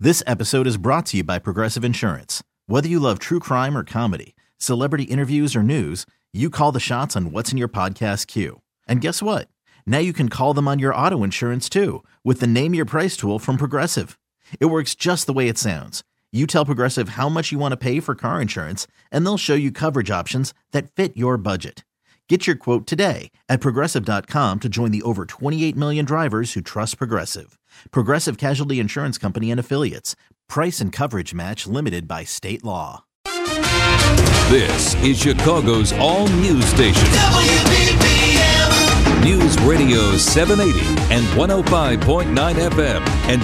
This episode is brought to you by Progressive Insurance. Whether you love true crime or comedy, celebrity interviews or news, you call the shots on what's in your podcast queue. And guess what? Now you can call them on your auto insurance too with the Name Your Price tool from Progressive. It works just the way it sounds. You tell Progressive how much you want to pay for car insurance, and they'll show you coverage options that fit your budget. Get your quote today at Progressive.com to join the over 28 million drivers who trust Progressive. Progressive Casualty Insurance Company and Affiliates. Price and coverage match limited by state law. This is Chicago's all-news station. WBBM. News Radio 780 and 105.9 FM and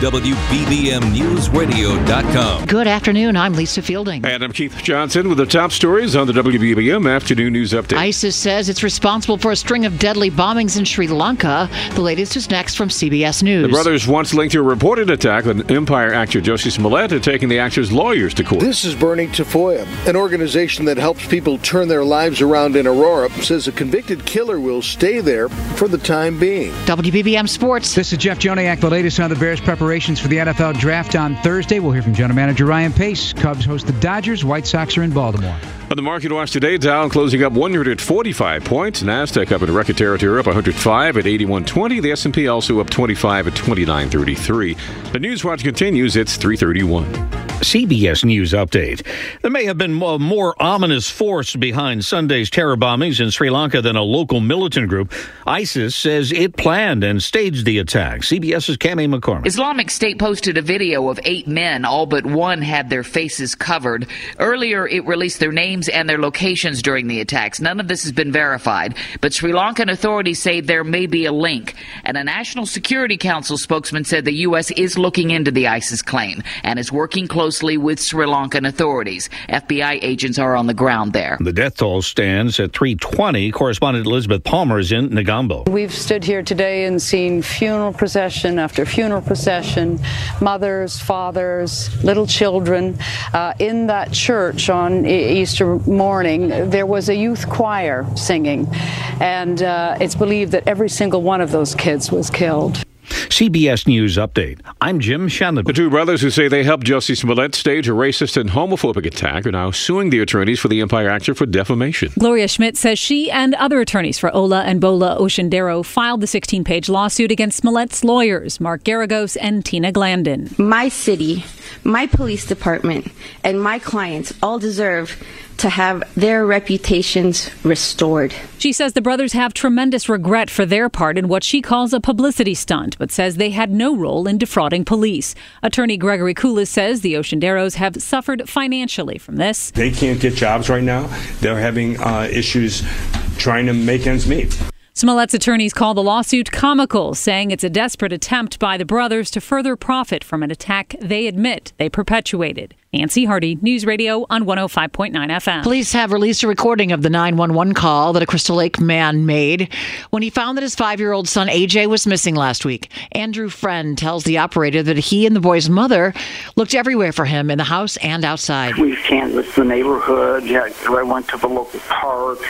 WBBMNewsRadio.com. Good afternoon. I'm Lisa Fielding. And I'm Keith Johnson with the top stories on the WBBM Afternoon News Update. ISIS says it's responsible for a string of deadly bombings in Sri Lanka. The latest is next from CBS News. The brothers once linked to a reported attack on Empire actor Jussie Smollett are taking the actor's lawyers to court. This is Burning Tafoya, an organization that helps people turn their lives around in Aurora, says a convicted killer will stay there for the time being. WBBM Sports. This is Jeff Joniak, the latest on the Bears' preparations for the NFL Draft on Thursday. We'll hear from General Manager Ryan Pace. Cubs host the Dodgers. White Sox are in Baltimore. On the market watch today, Dow closing up 145 points. NASDAQ up in record territory, up 105 at 81.20. The S&P also up 25 at 29.33. The News Watch continues. It's 3:31. CBS News Update. There may have been a more ominous force behind Sunday's terror bombings in Sri Lanka than a local militant group. ISIS says it planned and staged the attack. CBS's Cami McCormick. Islamic State posted a video of 8 men. All but one had their faces covered. Earlier, it released their names and their locations during the attacks. None of this has been verified, but Sri Lankan authorities say there may be a link. And a National Security Council spokesman said the U.S. is looking into the ISIS claim and is working closely with Sri Lankan authorities. FBI agents are on the ground there. The death toll stands at 320. Correspondent Elizabeth Palmer is in Negombo. We've stood here today and seen funeral procession after funeral procession, mothers, fathers, little children. In that church on Easter morning, there was a youth choir singing, and it's believed that every single one of those kids was killed. CBS News Update. I'm Jim Shannon. The two brothers who say they helped Jussie Smollett stage a racist and homophobic attack are now suing the attorneys for the Empire actor for defamation. Gloria Schmidt says she and other attorneys for Ola and Bola Oshundero filed the 16-page lawsuit against Smollett's lawyers, Mark Garagos and Tina Glandon. My city, my police department, and my clients all deserve to have their reputations restored. She says the brothers have tremendous regret for their part in what she calls a publicity stunt, but says they had no role in defrauding police. Attorney Gregory Koulis says the Oshunderos have suffered financially from this. They can't get jobs right now. They're having issues trying to make ends meet. Smollett's attorneys call the lawsuit comical, saying it's a desperate attempt by the brothers to further profit from an attack they admit they perpetuated. Nancy Hardy, News Radio on 105.9 FM. Police have released a recording of the 911 call that a Crystal Lake man made when he found that his 5-year-old son AJ was missing last week. Andrew Friend tells the operator that he and the boy's mother looked everywhere for him in the house and outside. We've canvassed the neighborhood. I went to the local park,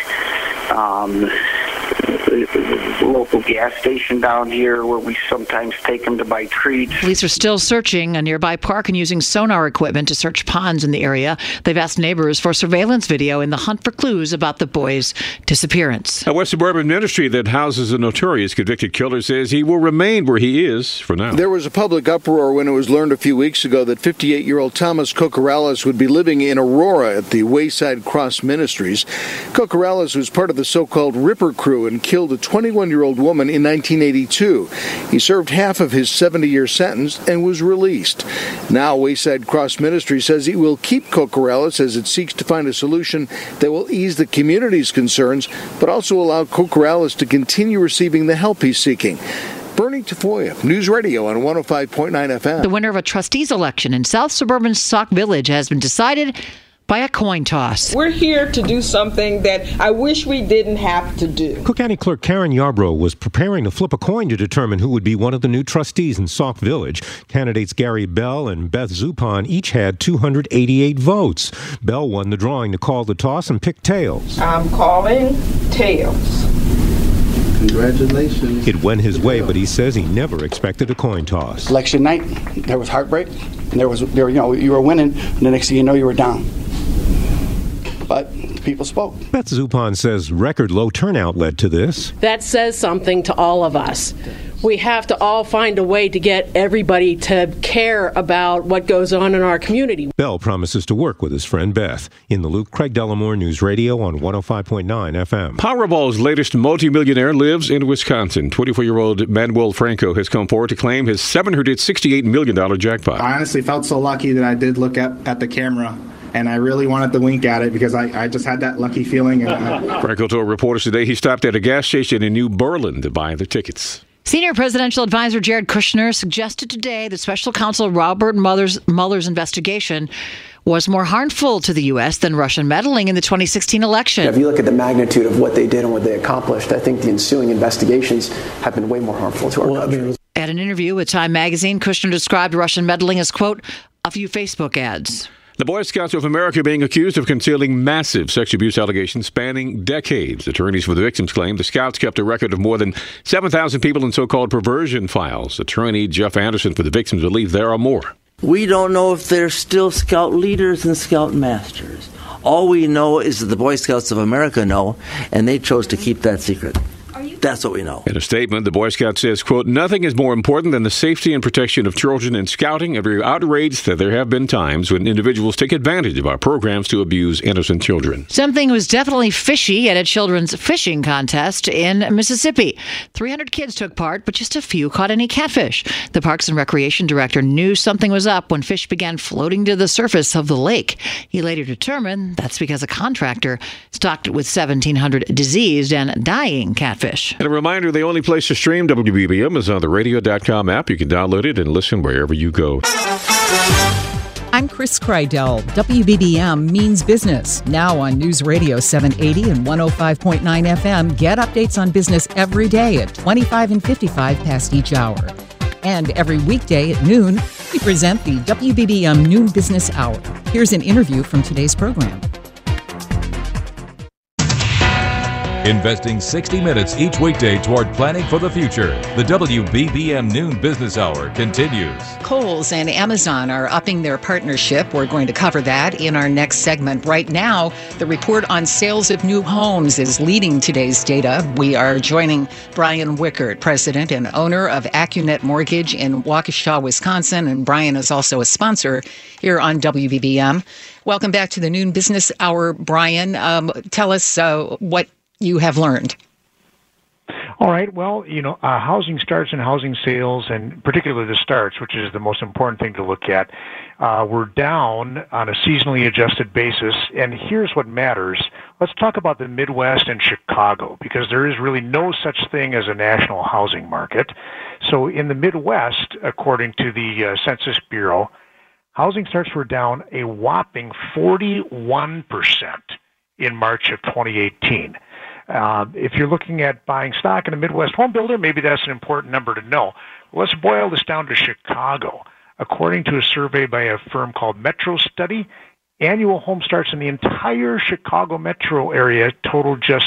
the local gas station down here where we sometimes take them to buy treats. Police are still searching a nearby park and using sonar equipment to search ponds in the area. They've asked neighbors for surveillance video in the hunt for clues about the boy's disappearance. A West Suburban ministry that houses a notorious convicted killer says he will remain where he is for now. There was a public uproar when it was learned a few weeks ago that 58-year-old Thomas Cocorales would be living in Aurora at the Wayside Cross Ministries. Cocorales was part of the so-called Ripper Crew and killed a 21-year-old woman in 1982. He served half of his 70-year sentence and was released. Now Wayside Cross Ministries says it will keep Cocorales as it seeks to find a solution that will ease the community's concerns, but also allow Cocorales to continue receiving the help he's seeking. Burning Tafoya, News Radio on 105.9 FM. The winner of a trustees election in South Suburban Sauk Village has been decided by a coin toss. We're here to do something that I wish we didn't have to do. Cook County Clerk Karen Yarbrough was preparing to flip a coin to determine who would be one of the new trustees in Sauk Village. Candidates Gary Bell and Beth Zupan each had 288 votes. Bell won the drawing to call the toss and pick tails. I'm calling tails. Congratulations. It went his way, but he says he never expected a coin toss. Election night, there was heartbreak, and you were winning, and the next thing you know, you were down. But people spoke. Beth Zupan says record low turnout led to this. That says something to all of us. We have to all find a way to get everybody to care about what goes on in our community. Bell promises to work with his friend Beth. In the loop, Craig Dellamore, News Radio on 105.9 FM. Powerball's latest multimillionaire lives in Wisconsin. 24-year-old Manuel Franco has come forward to claim his $768 million jackpot. I honestly felt so lucky that I did look at the camera. And I really wanted to wink at it because I just had that lucky feeling. Franco told reporters today he stopped at a gas station in New Berlin to buy the tickets. Senior presidential advisor Jared Kushner suggested today that special counsel Robert Mueller's investigation was more harmful to the U.S. than Russian meddling in the 2016 election. If you look at the magnitude of what they did and what they accomplished, I think the ensuing investigations have been way more harmful to our country. At an interview with Time magazine, Kushner described Russian meddling as, quote, a few Facebook ads. The Boy Scouts of America being accused of concealing massive sex abuse allegations spanning decades. Attorneys for the victims claim the Scouts kept a record of more than 7,000 people in so-called perversion files. Attorney Jeff Anderson for the victims believes there are more. We don't know if they're still Scout leaders and Scout masters. All we know is that the Boy Scouts of America know, and they chose to keep that secret. That's what we know. In a statement, the Boy Scout says, quote, nothing is more important than the safety and protection of children in scouting, and we are outraged that there have been times when individuals take advantage of our programs to abuse innocent children. Something was definitely fishy at a children's fishing contest in Mississippi. 300 kids took part, but just a few caught any catfish. The Parks and Recreation Director knew something was up when fish began floating to the surface of the lake. He later determined that's because a contractor stocked it with 1,700 diseased and dying catfish. And a reminder, the only place to stream WBBM is on the radio.com app. You can download it and listen wherever you go. I'm Chris Kreidel. WBBM means business. Now on News Radio 780 and 105.9 FM. Get updates on business every day at 25 and 55 past each hour. And every weekday at noon, we present the WBBM Noon Business Hour. Here's an interview from today's program. Investing 60 minutes each weekday toward planning for the future. The WBBM Noon Business Hour continues. Kohl's and Amazon are upping their partnership. We're going to cover that in our next segment. Right now, the report on sales of new homes is leading today's data. We are joining Brian Wickert, president and owner of AccuNet Mortgage in Waukesha, Wisconsin. And Brian is also a sponsor here on WBBM. Welcome back to the Noon Business Hour, Brian. Tell us what you have learned. All right. Well, housing starts and housing sales, and particularly the starts, which is the most important thing to look at, we're down on a seasonally adjusted basis. And here's what matters. Let's talk about the Midwest and Chicago, because there is really no such thing as a national housing market. So in the Midwest, according to the Census Bureau, housing starts were down a whopping 41% in March of 2018. If you're looking at buying stock in a Midwest home builder, maybe that's an important number to know. Let's boil this down to Chicago. According to a survey by a firm called Metro Study, annual home starts in the entire Chicago metro area totaled just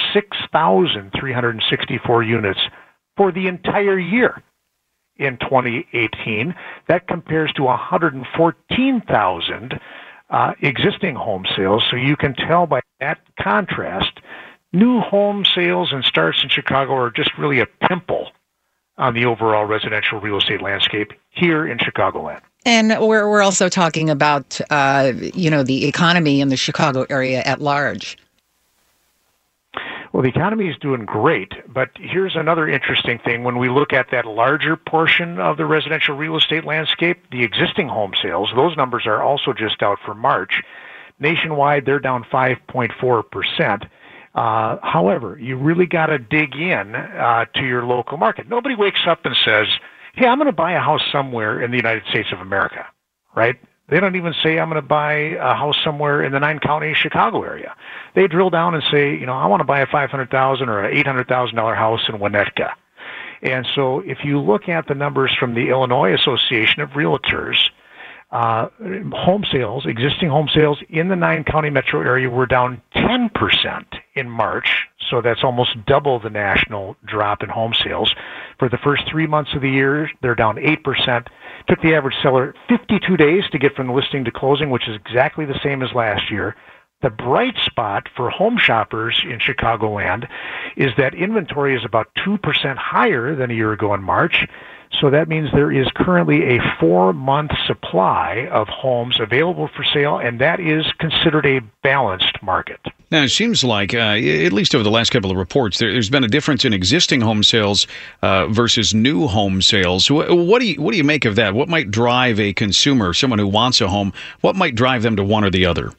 6,364 units for the entire year in 2018. That compares to 114,000 existing home sales. So you can tell by that contrast, new home sales and starts in Chicago are just really a pimple on the overall residential real estate landscape here in Chicagoland. And we're also talking about, the economy in the Chicago area at large. Well, the economy is doing great, but here's another interesting thing. When we look at that larger portion of the residential real estate landscape, the existing home sales, those numbers are also just out for March. Nationwide, they're down 5.4%. However, you really got to dig in to your local market. Nobody wakes up and says, hey, I'm going to buy a house somewhere in the United States of America, right? They don't even say, I'm going to buy a house somewhere in the 9-county Chicago area. They drill down and say, I want to buy a $500,000 or an $800,000 house in Winnetka. And so if you look at the numbers from the Illinois Association of Realtors, home sales, existing home sales in the 9-county metro area were down 10% in March. So that's almost double the national drop in home sales. For the first 3 months of the year, they're down 8%. Took the average seller 52 days to get from the listing to closing, which is exactly the same as last year. The bright spot for home shoppers in Chicagoland is that inventory is about 2% higher than a year ago in March. So that means there is currently a 4-month supply of homes available for sale, and that is considered a balanced market. Now, it seems like, at least over the last couple of reports, there's been a difference in existing home sales versus new home sales. What do you make of that? What might drive a consumer, someone who wants a home, what might drive them to one or the other?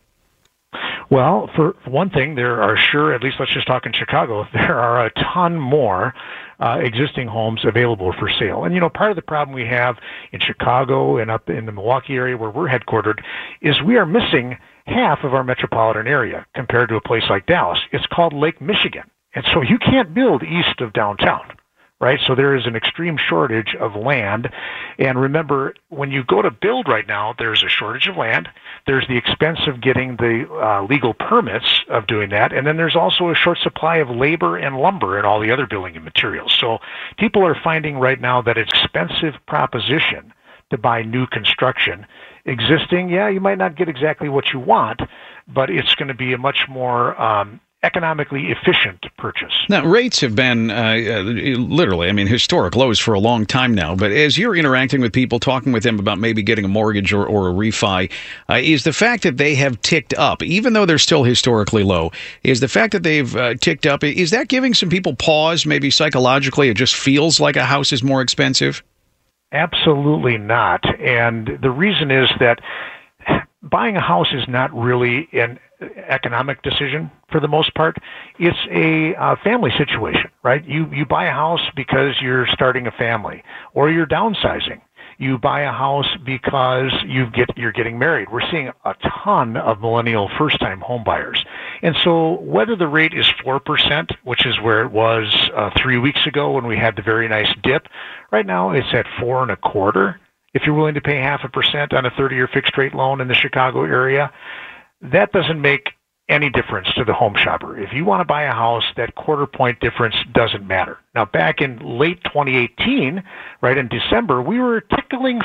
Well, for one thing, there are sure, at least let's just talk in Chicago, there are a ton more existing homes available for sale. And, part of the problem we have in Chicago and up in the Milwaukee area where we're headquartered is we are missing half of our metropolitan area compared to a place like Dallas. It's called Lake Michigan. And so you can't build east of downtown, right? So there is an extreme shortage of land. And remember, when you go to build right now, there's a shortage of land. There's the expense of getting the legal permits of doing that. And then there's also a short supply of labor and lumber and all the other building and materials. So people are finding right now that it's an expensive proposition to buy new construction. Existing, you might not get exactly what you want, but it's going to be a much more economically efficient purchase. Now, rates have been literally, historic lows for a long time now. But as you're interacting with people, talking with them about maybe getting a mortgage or a refi, is the fact that they have ticked up, even though they're still historically low, is the fact that they've ticked up, is that giving some people pause, maybe psychologically? It just feels like a house is more expensive? Absolutely not. And the reason is that buying a house is not really an economic decision for the most part. It's a family situation, right? You buy a house because you're starting a family or you're downsizing. You buy a house because you're getting married. We're seeing a ton of millennial first-time home buyers. And so whether the rate is 4%, which is where it was 3 weeks ago when we had the very nice dip, right now it's at 4.25%. If you're willing to pay 0.5% on a 30-year fixed-rate loan in the Chicago area, that doesn't make any difference to the home shopper. If you want to buy a house, that quarter-point difference doesn't matter. Now, back in late 2018, right in December, we were tickling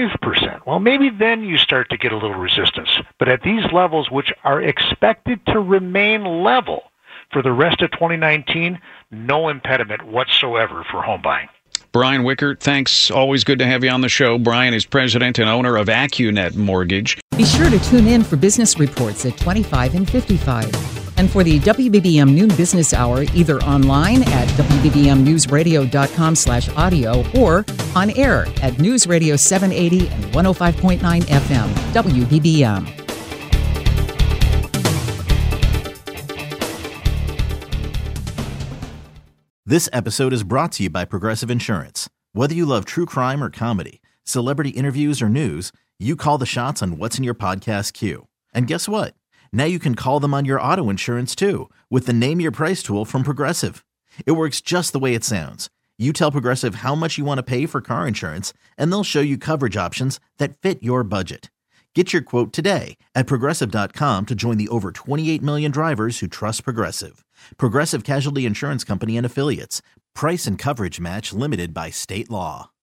5%. Well, maybe then you start to get a little resistance. But at these levels, which are expected to remain level for the rest of 2019, no impediment whatsoever for home buying. Brian Wickert, thanks. Always good to have you on the show. Brian is president and owner of AccuNet Mortgage. Be sure to tune in for business reports at 25 and 55. And for the WBBM Noon Business Hour, either online at WBBMNewsRadio.com/audio or on air at News Radio 780 and 105.9 FM, WBBM. This episode is brought to you by Progressive Insurance. Whether you love true crime or comedy, celebrity interviews or news, you call the shots on what's in your podcast queue. And guess what? Now you can call them on your auto insurance too with the Name Your Price tool from Progressive. It works just the way it sounds. You tell Progressive how much you want to pay for car insurance, and they'll show you coverage options that fit your budget. Get your quote today at Progressive.com to join the over 28 million drivers who trust Progressive. Progressive Casualty Insurance Company and Affiliates. Price and coverage match limited by state law.